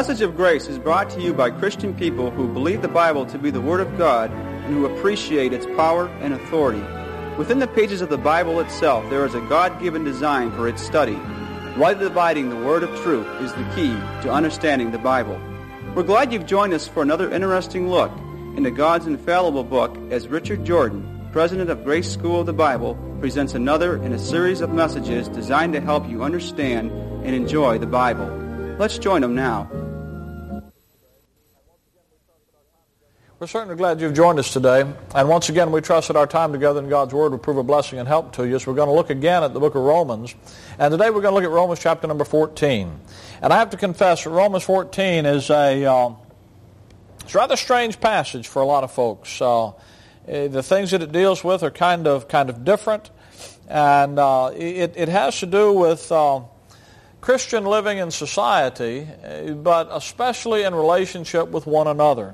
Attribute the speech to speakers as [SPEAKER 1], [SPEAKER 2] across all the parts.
[SPEAKER 1] Message of Grace is brought to you by Christian people who believe the Bible to be the Word of God and who appreciate its power and authority. Within the pages of the Bible itself, there is a God-given design for its study. Rightly dividing the Word of truth is the key to understanding the Bible. We're glad you've joined us for another interesting look into God's infallible book as Richard Jordan, president of Grace School of the Bible, presents another in a series of messages designed to help you understand and enjoy the Bible. Let's join him now.
[SPEAKER 2] We're certainly glad you've joined us today. And once again, we trust that our time together in God's Word will prove a blessing and help to you. So we're going to look again at the book of Romans. And today we're going to look at Romans chapter number 14. And I have to confess that Romans 14 is it's a rather strange passage for a lot of folks. The things that it deals with are kind of different. And it has to do with Christian living in society, but especially in relationship with one another.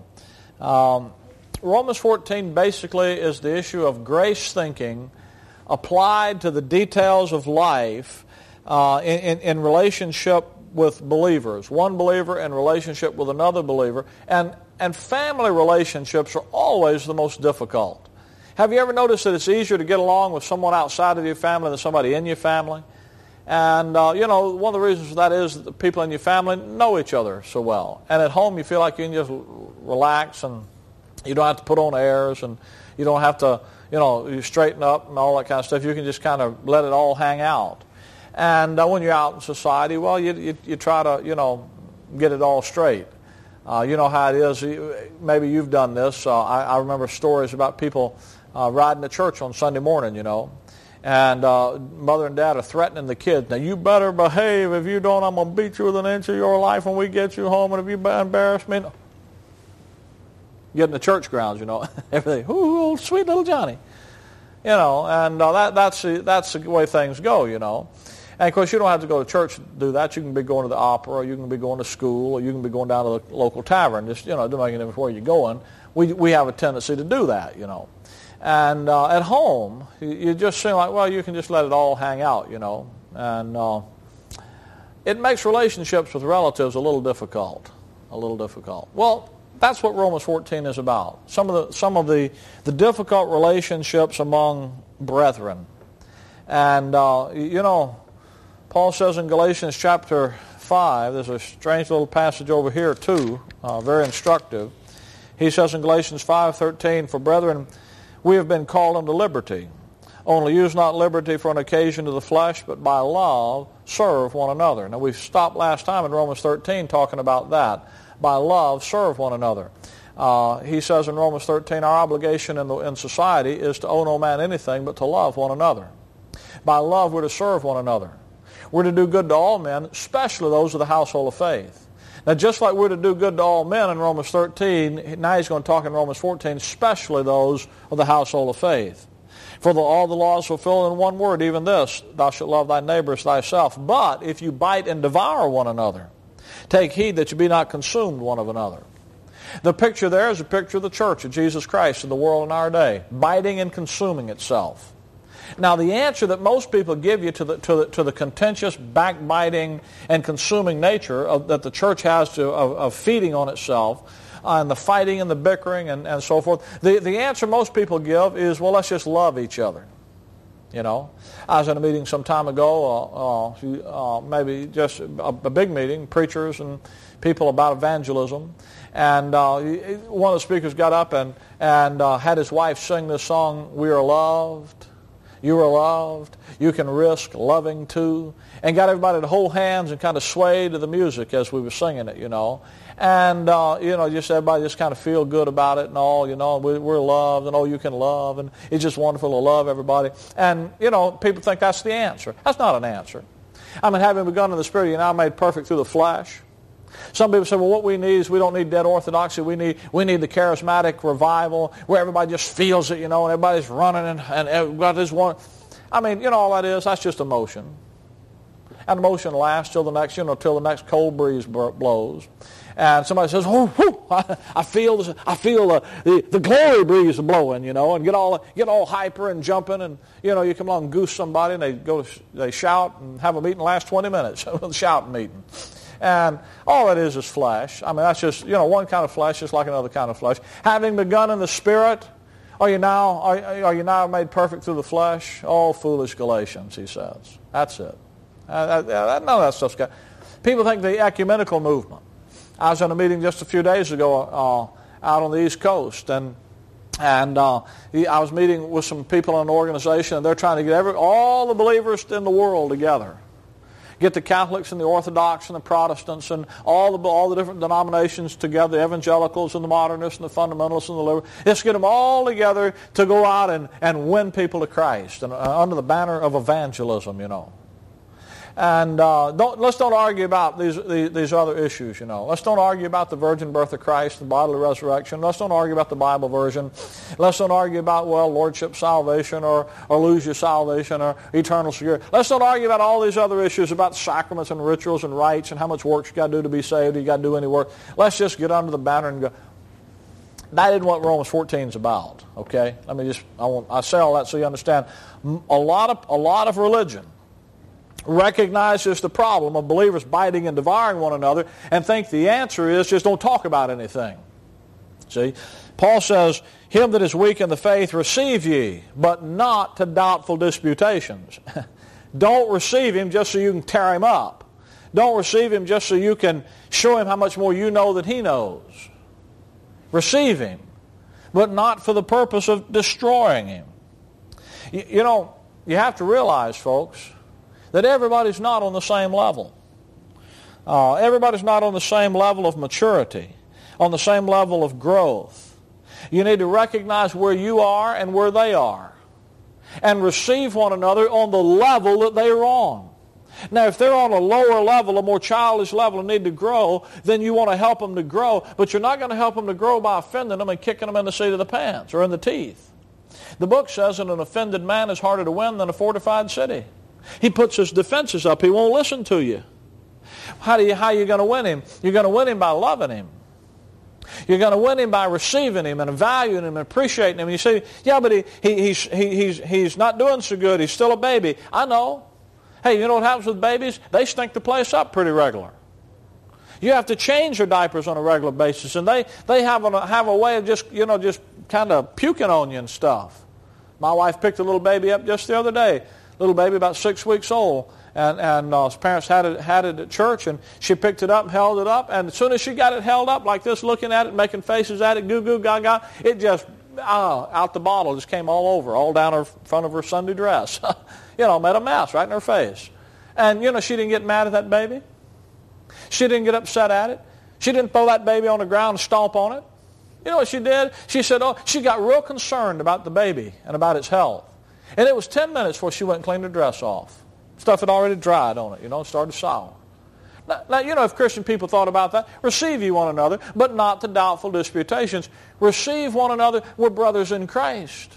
[SPEAKER 2] Romans 14 basically is the issue of grace thinking applied to the details of life in relationship with believers. One believer in relationship with another believer. And family relationships are always the most difficult. Have you ever noticed that it's easier to get along with someone outside of your family than somebody in your family? And, one of the reasons for that is that the people in your family know each other so well. And at home, you feel like you can just relax and you don't have to put on airs and you don't have to, you straighten up and all that kind of stuff. You can just kind of let it all hang out. And when you're out in society, well, you try to, get it all straight. You know how it is. Maybe you've done this. I remember stories about people riding to church on Sunday morning, And mother and dad are threatening the kids. Now, you better behave. If you don't, I'm going to beat you with an inch of your life when we get you home. And if you embarrass me, get in the church grounds, everything. Ooh, sweet little Johnny. And that's the way things go, And, of course, you don't have to go to church to do that. You can be going to the opera, or you can be going to school, or you can be going down to the local tavern. Just, it doesn't make any difference where you're going. We have a tendency to do that, And at home, you just seem like, well, you can just let it all hang out, And it makes relationships with relatives a little difficult. Well, that's what Romans 14 is about. Some of the difficult relationships among brethren. And, Paul says in Galatians chapter 5, there's a strange little passage over here too, very instructive. He says in Galatians 5:13, "For brethren, we have been called unto liberty. Only use not liberty for an occasion to the flesh, but by love serve one another." Now we stopped last time in Romans 13 talking about that. By love serve one another. He says in Romans 13, our obligation in society is to owe no man anything but to love one another. By love we're to serve one another. We're to do good to all men, especially those of the household of faith. Now, just like we're to do good to all men in Romans 13, now he's going to talk in Romans 14, especially those of the household of faith. For all the laws fulfilled in one word, even this, thou shalt love thy neighbor as thyself. But if you bite and devour one another, take heed that you be not consumed one of another. The picture there is a picture of the church of Jesus Christ in the world in our day, biting and consuming itself. Now, the answer that most people give you to the contentious, backbiting, and consuming nature that the church has of feeding on itself, and the fighting and the bickering and so forth, the answer most people give is, well, let's just love each other. I was in a meeting some time ago, maybe just a big meeting, preachers and people about evangelism, and one of the speakers got up and had his wife sing this song, "We Are Loved." You are loved. You can risk loving too. And got everybody to hold hands and kind of sway to the music as we were singing it, And, just everybody just kind of feel good about it and all, we're loved and, oh, you can love. And it's just wonderful to love everybody. And, people think that's the answer. That's not an answer. Having begun in the Spirit, you're now made perfect through the flesh. Some people say, well, what we need is we don't need dead orthodoxy. We need the charismatic revival where everybody just feels it, and everybody's running and everybody just want. All that is, that's just emotion. And emotion lasts till the next cold breeze blows. And somebody says, "Oh, whew, I feel the glory breeze blowing," and get all hyper and jumping, and you come along and goose somebody, and they shout and have a meeting last 20 minutes, a shouting meeting. And all it is flesh. I mean, that's just, one kind of flesh is like another kind of flesh. Having begun in the Spirit, are you now made perfect through the flesh? Oh, foolish Galatians, he says. That's it. None of that stuff's got. People think the ecumenical movement. I was in a meeting just a few days ago out on the East Coast, and I was meeting with some people in an organization, and they're trying to get all the believers in the world together. Get the Catholics and the Orthodox and the Protestants and all the different denominations together, the evangelicals and the modernists and the fundamentalists and the liberals. Let's get them all together to go out and win people to Christ and under the banner of evangelism, And let's don't argue about these other issues, Let's don't argue about the virgin birth of Christ, the bodily resurrection. Let's don't argue about the Bible version. Let's don't argue about, lordship salvation or lose your salvation or eternal security. Let's don't argue about all these other issues about sacraments and rituals and rites and how much work you got to do to be saved. You got to do any work. Let's just get under the banner and go. That isn't what Romans 14 is about, okay? I say all that so you understand. A lot of religion recognizes the problem of believers biting and devouring one another and think the answer is just don't talk about anything. See? Paul says, him that is weak in the faith receive ye, but not to doubtful disputations. Don't receive him just so you can tear him up. Don't receive him just so you can show him how much more you know than he knows. Receive him, but not for the purpose of destroying him. You have to realize, folks, that everybody's not on the same level. Everybody's not on the same level of maturity, on the same level of growth. You need to recognize where you are and where they are, and receive one another on the level that they are on. Now, if they're on a lower level, a more childish level, and need to grow, then you want to help them to grow, but you're not going to help them to grow by offending them and kicking them in the seat of the pants or in the teeth. The book says that an offended man is harder to win than a fortified city. He puts his defenses up. He won't listen to you. How are you going to win him? You're going to win him by loving him. You're going to win him by receiving him and valuing him and appreciating him. And you say, yeah, but he's not doing so good. He's still a baby. I know. Hey, you know what happens with babies? They stink the place up pretty regular. You have to change their diapers on a regular basis, and they have a way of just kind of puking on you and stuff. My wife picked a little baby up just the other day. Little baby about 6 weeks old, and his parents had it at church, and she picked it up and held it up, and as soon as she got it held up like this, looking at it, making faces at it, goo goo gaga, it just out the bottle just came all over, all down her front of her Sunday dress. Made a mess right in her face. And she didn't get mad at that baby. She didn't get upset at it. She didn't throw that baby on the ground and stomp on it. You know what she did? She said, she got real concerned about the baby and about its health. And it was 10 minutes before she went and cleaned her dress off. Stuff had already dried on it, started to sour. Now, if Christian people thought about that, receive ye one another, but not to doubtful disputations. Receive one another. We're brothers in Christ.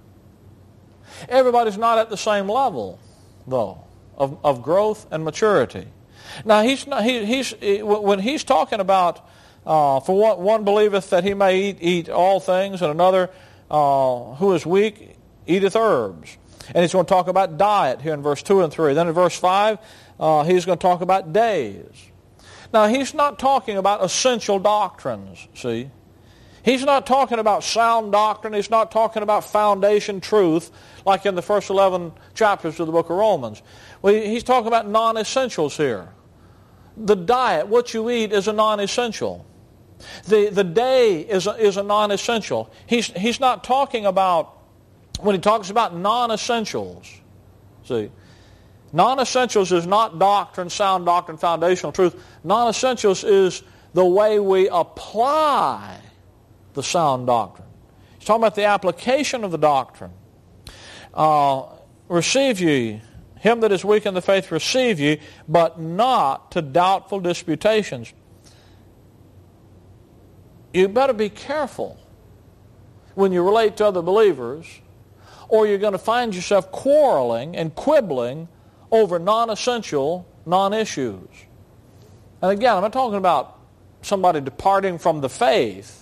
[SPEAKER 2] Everybody's not at the same level, though, of growth and maturity. Now, when he's talking about, for one believeth that he may eat all things, and another who is weak eateth herbs. And he's going to talk about diet here in verse 2 and 3. Then in verse 5, he's going to talk about days. Now, he's not talking about essential doctrines, see. He's not talking about sound doctrine. He's not talking about foundation truth like in the first 11 chapters of the book of Romans. Well, he's talking about non-essentials here. The diet, what you eat, is a non-essential. The day is a non-essential. He's not talking about, when he talks about non-essentials, see, non-essentials is not doctrine, sound doctrine, foundational truth. Non-essentials is the way we apply the sound doctrine. He's talking about the application of the doctrine. Receive ye, him that is weak in the faith receive ye, but not to doubtful disputations. You better be careful when you relate to other believers, or you're going to find yourself quarreling and quibbling over non-essential, non-issues. And again, I'm not talking about somebody departing from the faith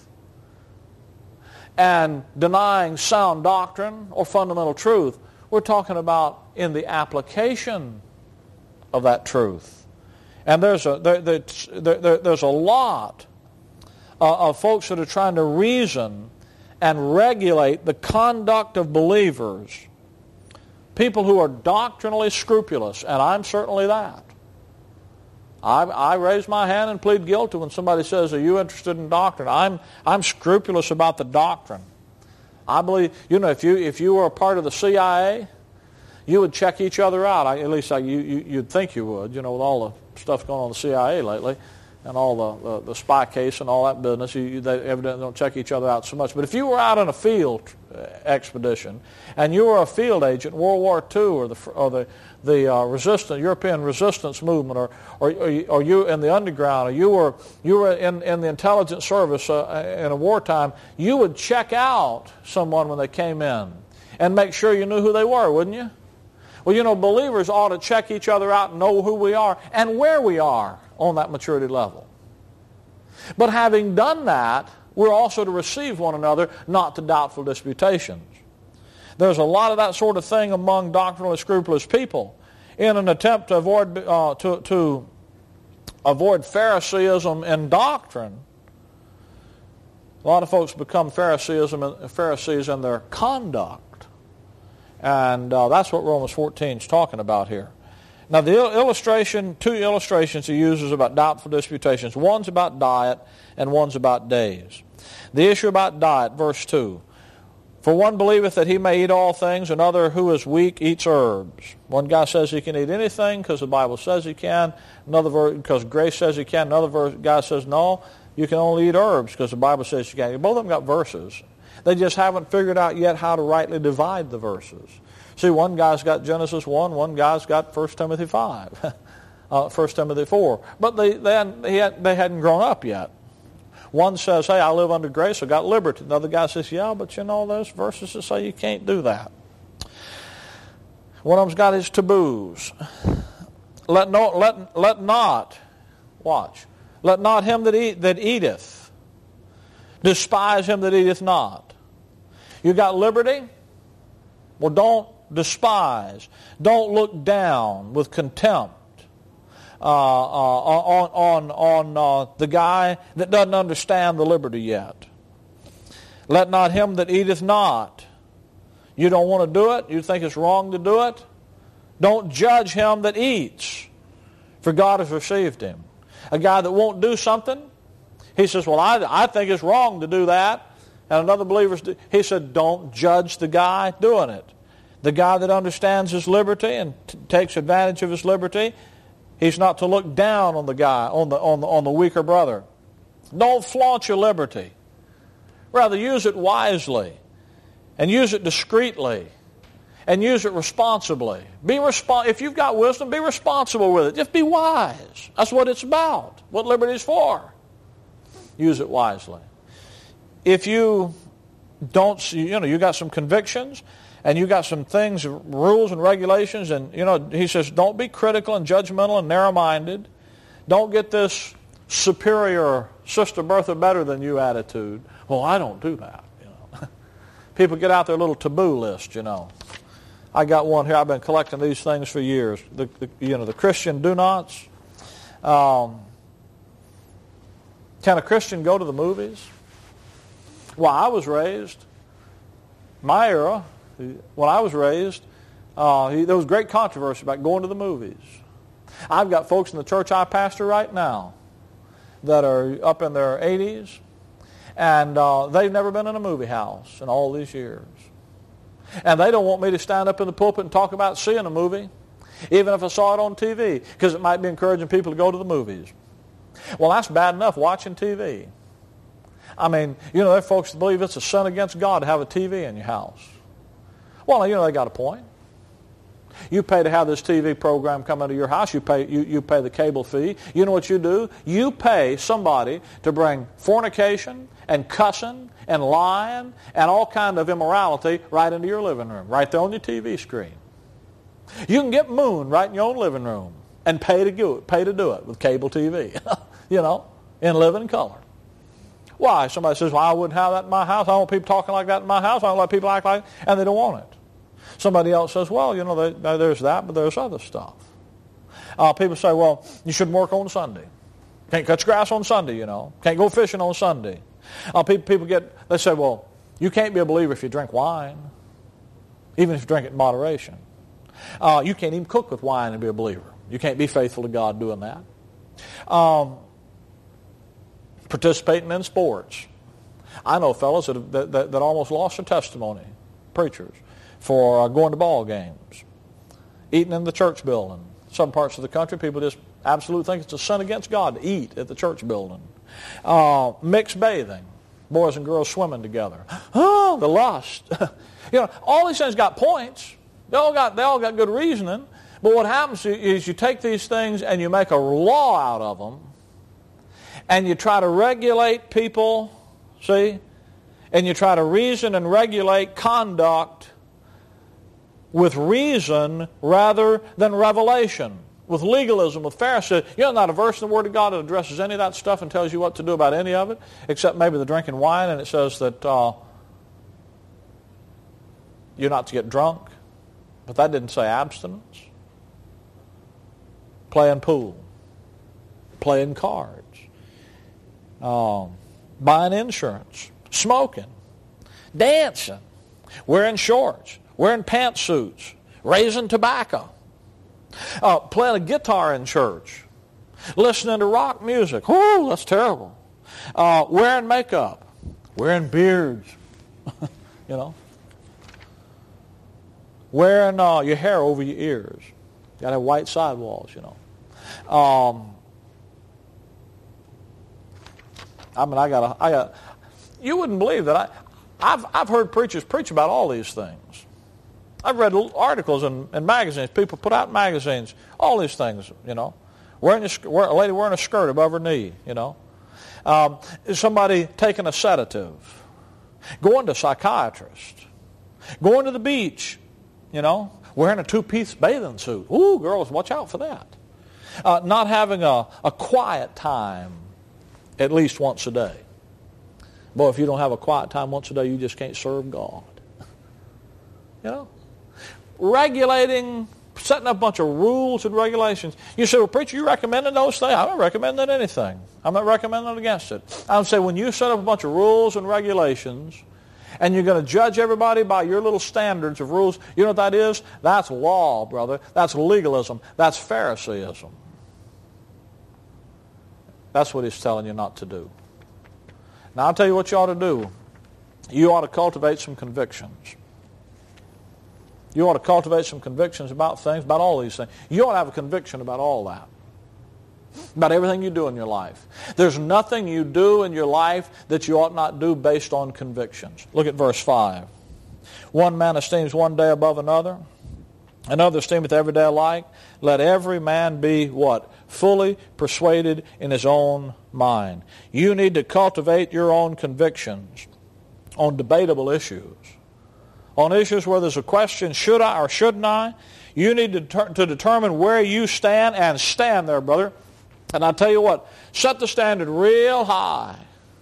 [SPEAKER 2] and denying sound doctrine or fundamental truth. We're talking about in the application of that truth And there's a lot of folks that are trying to reason and regulate the conduct of believers. People who are doctrinally scrupulous, and I'm certainly that. I raise my hand and plead guilty when somebody says, "Are you interested in doctrine?" I'm scrupulous about the doctrine. I believe, if you were a part of the CIA, you would check each other out. At least you'd think you would, with all the stuff going on in the CIA lately, and all the spy case and all that business. They evidently don't check each other out so much. But if you were out on a field expedition and you were a field agent in World War II or the European resistance movement, or you in the underground, or you were in the intelligence service in a wartime, you would check out someone when they came in and make sure you knew who they were, wouldn't you? Well, believers ought to check each other out and know who we are and where we are on that maturity level. But having done that, we're also to receive one another, not to doubtful disputations. There's a lot of that sort of thing among doctrinally scrupulous people in an attempt to avoid Phariseeism in doctrine. A lot of folks become Pharisees in their conduct. And that's what Romans 14 is talking about here. Now, two illustrations he uses about doubtful disputations. One's about diet and one's about days. The issue about diet, verse 2. For one believeth that he may eat all things, another who is weak eats herbs. One guy says he can eat anything because the Bible says he can, another because grace says he can. Another guy says, no, you can only eat herbs because the Bible says you can. Both of them got verses. They just haven't figured out yet how to rightly divide the verses. See, one guy's got Genesis 1, one guy's got 1 Timothy 5, 1 Timothy 4. But they hadn't grown up yet. One says, hey, I live under grace, I got liberty. Another guy says, yeah, but there's verses that say you can't do that. One of them's got his taboos. Let not him that eateth despise him that eateth not. You got liberty? Well, don't despise. Don't look down with contempt on the guy that doesn't understand the liberty yet. Let not him that eateth not. You don't want to do it? You think it's wrong to do it? Don't judge him that eats, for God has received him. A guy that won't do something, he says, well, I think it's wrong to do that. And another believer, he said, don't judge the guy doing it. The guy that understands his liberty and takes advantage of his liberty, he's not to look down on the guy, on the weaker brother. Don't flaunt your liberty. Rather, use it wisely, and use it discreetly, and use it responsibly. If you've got wisdom, be responsible with it. Just be wise. That's what it's about. What liberty is for. Use it wisely. If you don't, you got some convictions, and you got some things, rules and regulations, and he says, don't be critical and judgmental and narrow-minded. Don't get this superior Sister Bertha better than you attitude. Well, I don't do that. People get out their little taboo list. I got one here. I've been collecting these things for years. The Christian do-nots. Can a Christian go to the movies? Well, I was raised, my era, when I was raised, there was great controversy about going to the movies. I've got folks in the church I pastor right now that are up in their 80s, and they've never been in a movie house in all these years. And they don't want me to stand up in the pulpit and talk about seeing a movie, even if I saw it on TV, because it might be encouraging people to go to the movies. Well, that's bad enough watching TV. I mean, there are folks that believe it's a sin against God to have a TV in your house. Well, they got a point. You pay to have this TV program come into your house. You pay the cable fee. You know what you do? You pay somebody to bring fornication and cussing and lying and all kind of immorality right into your living room, right there on your TV screen. You can get Moon right in your own living room and pay to do it with cable TV, in living color. Why? Somebody says, well, I wouldn't have that in my house. I don't want people talking like that in my house. I don't let people act like it, and they don't want it. Somebody else says, well, there's that, but there's other stuff. People say, well, you shouldn't work on Sunday. Can't cut your grass on Sunday, you know. Can't go fishing on Sunday. They say, well, you can't be a believer if you drink wine, even if you drink it in moderation. You can't even cook with wine and be a believer. You can't be faithful to God doing that. Participating in sports. I know fellows that almost lost their testimony, preachers, for going to ball games, eating in the church building. Some parts of the country, people just absolutely think it's a sin against God to eat at the church building. Mixed bathing, boys and girls swimming together. Oh, the lust. All these things got points. They all got good reasoning. But what happens is you take these things and you make a law out of them, and you try to regulate people, see? And you try to reason and regulate conduct with reason rather than revelation. With legalism, with Pharisee, not a verse in the Word of God that addresses any of that stuff and tells you what to do about any of it, except maybe the drinking wine, and it says that you're not to get drunk. But that didn't say abstinence. Playing pool. Playing cards. Buying insurance. Smoking. Dancing. Wearing shorts. Wearing pantsuits. Raising tobacco. Playing a guitar in church. Listening to rock music. Oh, that's terrible. Wearing makeup. Wearing beards. Wearing your hair over your ears. You got to have white sidewalls, you wouldn't believe that I've heard preachers preach about all these things. I've read articles in magazines. People put out magazines, all these things, a lady wearing a skirt above her knee, somebody taking a sedative, going to a psychiatrist, going to the beach, wearing a two-piece bathing suit. Ooh, girls, watch out for that. Not having a quiet time at least once a day. Boy, if you don't have a quiet time once a day, you just can't serve God. Regulating, setting up a bunch of rules and regulations. You say, well, preacher, you recommending those things? I'm not recommending anything. I'm not recommending against it. I would say when you set up a bunch of rules and regulations, and you're going to judge everybody by your little standards of rules, you know what that is? That's law, brother. That's legalism. That's Phariseeism. That's what he's telling you not to do. Now, I'll tell you what you ought to do. You ought to cultivate some convictions. You ought to cultivate some convictions about things, about all these things. You ought to have a conviction about all that. About everything you do in your life. There's nothing you do in your life that you ought not do based on convictions. Look at verse 5. One man esteems one day above another. Another esteemeth every day alike. Let every man be what? Fully persuaded in his own mind. You need to cultivate your own convictions on debatable issues. On issues where there's a question, should I or shouldn't I? You need to determine where you stand, and stand there, brother. And I'll tell you what, set the standard real high.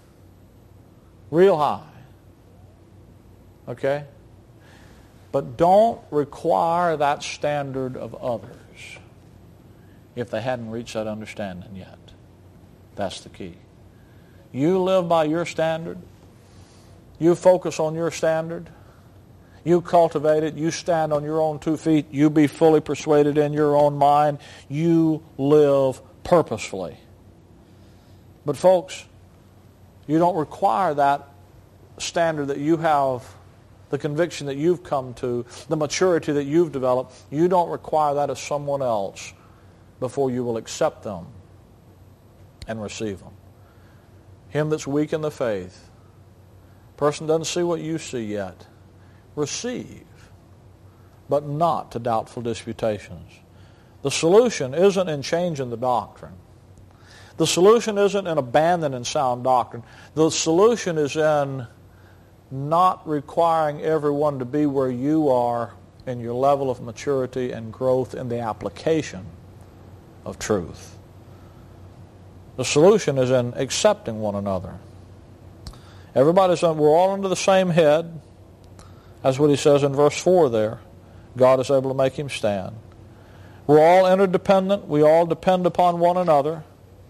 [SPEAKER 2] Real high. Okay? But don't require that standard of others if they hadn't reached that understanding yet. That's the key. You live by your standard. You focus on your standard. You cultivate it. You stand on your own 2 feet. You be fully persuaded in your own mind. You live purposefully. But folks, you don't require that standard that you have, the conviction that you've come to, the maturity that you've developed. You don't require that of someone else before you will accept them and receive them. Him that's weak in the faith, person doesn't see what you see yet. Receive, but not to doubtful disputations. The solution isn't in changing the doctrine. The solution isn't in abandoning sound doctrine. The solution is in not requiring everyone to be where you are in your level of maturity and growth in the application of truth. The solution is in accepting one another. We're all under the same head. That's what he says in verse 4 there. God is able to make him stand. We're all interdependent. We all depend upon one another.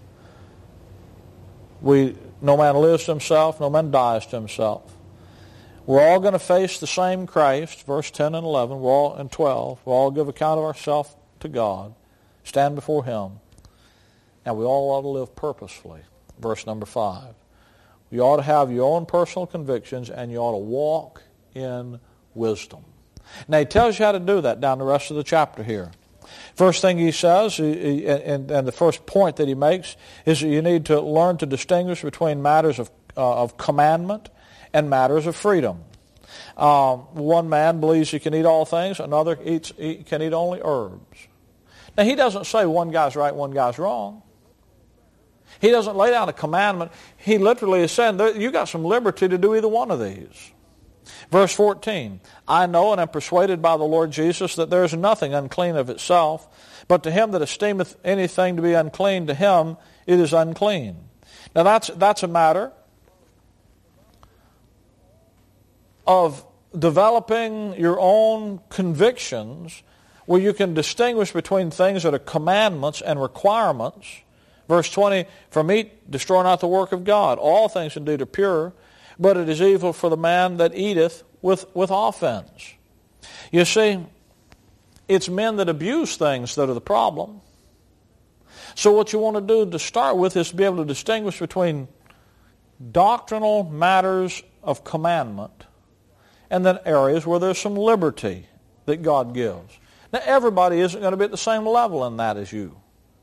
[SPEAKER 2] No man lives to himself, no man dies to himself. We're all going to face the same Christ, verse 10 and 11, and 12. We'll all give account of ourselves to God, stand before Him, and we all ought to live purposefully. Verse number 5. You ought to have your own personal convictions, and you ought to walk in wisdom. Now, he tells you how to do that down the rest of the chapter here. First thing he says, and the first point that he makes, is that you need to learn to distinguish between matters of commandment and matters of freedom. One man believes he can eat all things, another can eat only herbs. Now, he doesn't say one guy's right, one guy's wrong. He doesn't lay down a commandment. He literally is saying, you got some liberty to do either one of these. Verse 14, I know and am persuaded by the Lord Jesus that there is nothing unclean of itself, but to him that esteemeth anything to be unclean, to him it is unclean. Now that's a matter of developing your own convictions where you can distinguish between things that are commandments and requirements. Verse 20, for meat destroy not the work of God. All things indeed are pure, but it is evil for the man that eateth with offense. You see, it's men that abuse things that are the problem. So what you want to do to start with is to be able to distinguish between doctrinal matters of commandment and then areas where there's some liberty that God gives. Now, everybody isn't going to be at the same level in that as you.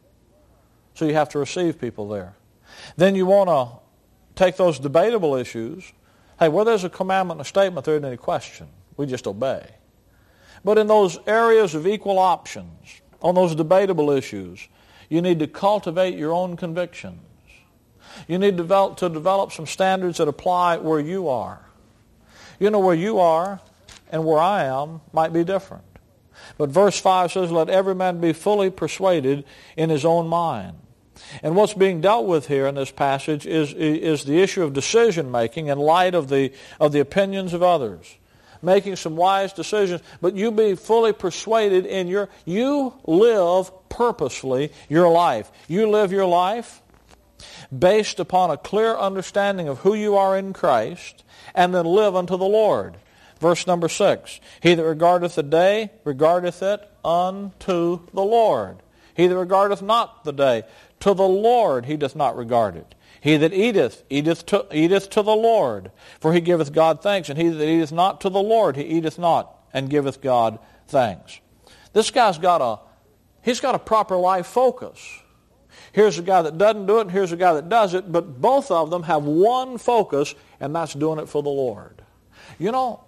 [SPEAKER 2] So you have to receive people there. Then you want to take those debatable issues. Hey, where there's a commandment and a statement, there isn't any question. We just obey. But in those areas of equal options, on those debatable issues, you need to cultivate your own convictions. You need to develop some standards that apply where you are. You know, where you are and where I am might be different. But verse 5 says, let every man be fully persuaded in his own mind. And what's being dealt with here in this passage is the issue of decision-making in light of the opinions of others. Making some wise decisions, but you be fully persuaded in you live purposefully your life. You live your life based upon a clear understanding of who you are in Christ, and then live unto the Lord. Verse number 6, he that regardeth the day, regardeth it unto the Lord. He that regardeth not the day, to the Lord he doth not regard it. He that eateth to the Lord, for he giveth God thanks. And he that eateth not to the Lord, he eateth not, and giveth God thanks. This guy's got a proper life focus. Here's a guy that doesn't do it, and here's a guy that does it, but both of them have one focus, and that's doing it for the Lord. You know,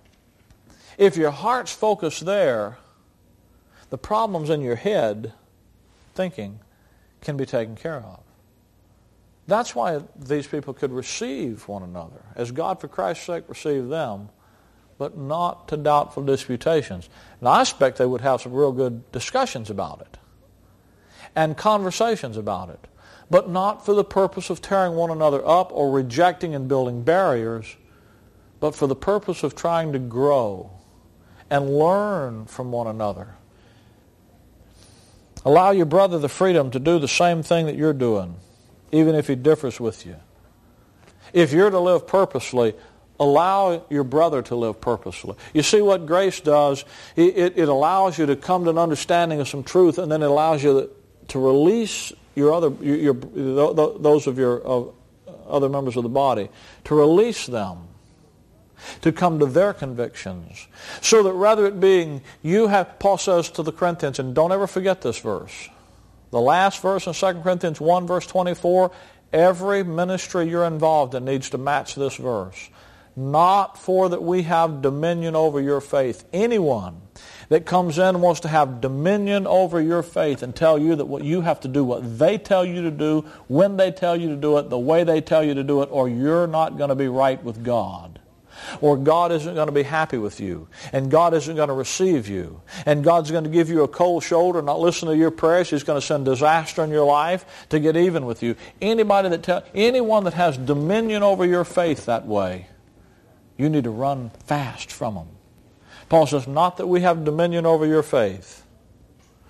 [SPEAKER 2] if your heart's focused there, the problems in your head, thinking, can be taken care of. That's why these people could receive one another, as God for Christ's sake received them, but not to doubtful disputations. And I expect they would have some real good discussions about it and conversations about it, but not for the purpose of tearing one another up or rejecting and building barriers, but for the purpose of trying to grow and learn from one another. Allow your brother the freedom to do the same thing that you're doing, even if he differs with you. If you're to live purposely, allow your brother to live purposely. You see what grace does? It allows you to come to an understanding of some truth, and then it allows you to release those of your other members of the body, to release them, to come to their convictions. So that rather it being, Paul says to the Corinthians, and don't ever forget this verse, the last verse in 2 Corinthians 1, verse 24, every ministry you're involved in needs to match this verse. Not for that we have dominion over your faith. Anyone that comes in and wants to have dominion over your faith and tell you that what you have to do, what they tell you to do, when they tell you to do it, the way they tell you to do it, or you're not going to be right with God. Or God isn't going to be happy with you, and God isn't going to receive you, and God's going to give you a cold shoulder, not listen to your prayers. He's going to send disaster in your life to get even with you. Anyone that has dominion over your faith that way, you need to run fast from them. Paul says, not that we have dominion over your faith.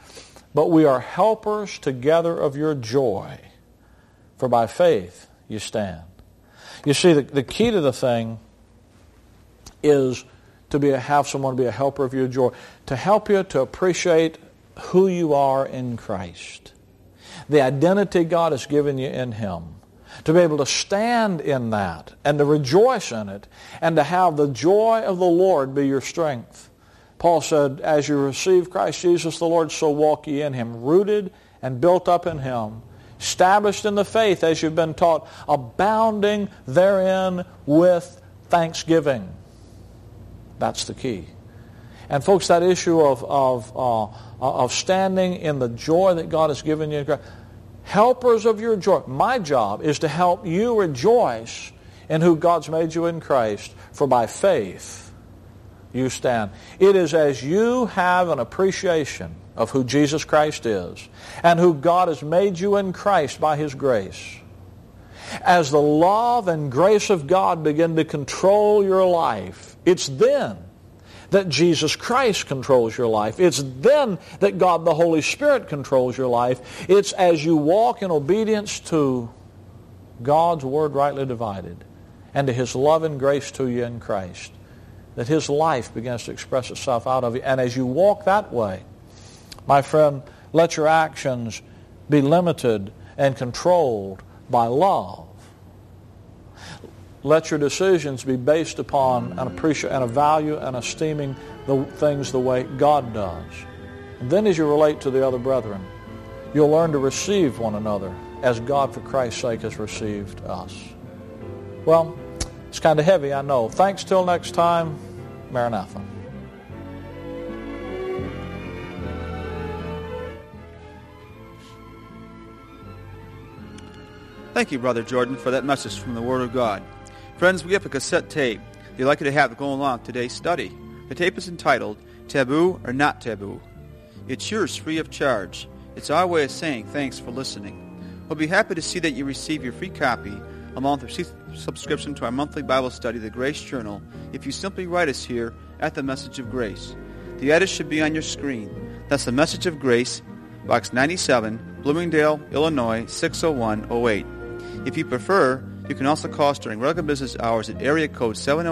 [SPEAKER 2] but we are helpers together of your joy, for by faith you stand. You see, the key to the thing is to have someone be a helper of your joy, to help you to appreciate who you are in Christ, the identity God has given you in Him, to be able to stand in that and to rejoice in it and to have the joy of the Lord be your strength. Paul said, as you receive Christ Jesus the Lord, so walk ye in Him, rooted and built up in Him, established in the faith as you've been taught, abounding therein with thanksgiving. That's the key. And folks, that issue of standing in the joy that God has given you, helpers of your joy. My job is to help you rejoice in who God's made you in Christ, for by faith you stand. It is as you have an appreciation of who Jesus Christ is and who God has made you in Christ by His grace. As the love and grace of God begin to control your life, it's then that Jesus Christ controls your life. It's then that God the Holy Spirit controls your life. It's as you walk in obedience to God's Word rightly divided and to His love and grace to you in Christ that His life begins to express itself out of you. And as you walk that way, my friend, let your actions be limited and controlled by love. Let your decisions be based upon an appreciation and a value and esteeming the things the way God does. And then as you relate to the other brethren, you'll learn to receive one another as God for Christ's sake has received us. Well, it's kind of heavy, I know. Thanks till next time. Maranatha.
[SPEAKER 1] Thank you, Brother Jordan, for that message from the Word of God. Friends, we have a cassette tape you'd like you to have to go along with today's study. The tape is entitled, Taboo or Not Taboo. It's yours free of charge. It's our way of saying thanks for listening. We'll be happy to see that you receive your free copy along with a subscription to our monthly Bible study, The Grace Journal, if you simply write us here at the Message of Grace. The address should be on your screen. That's the Message of Grace, Box 97, Bloomingdale, Illinois, 60108. If you prefer, you can also call us during regular business hours at area code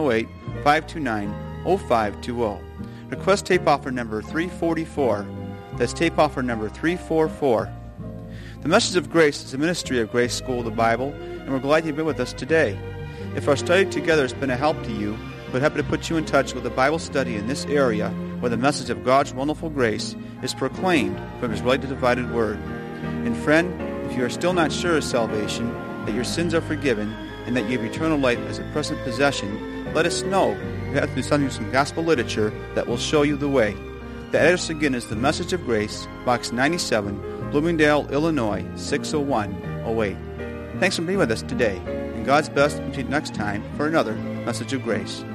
[SPEAKER 1] 708-529-0520. Request tape offer number 344. That's tape offer number 344. The Message of Grace is a ministry of Grace School of the Bible, and we're glad you've been with us today. If our study together has been a help to you, we're happy to put you in touch with a Bible study in this area where the message of God's wonderful grace is proclaimed from His rightly divided Word. And friend, if you are still not sure of salvation, that your sins are forgiven, and that you have eternal life as a present possession, let us know. We have to send you some gospel literature that will show you the way. The address again is the Message of Grace, Box 97, Bloomingdale, Illinois, 60108. Thanks for being with us today, and God's best until next time for another Message of Grace.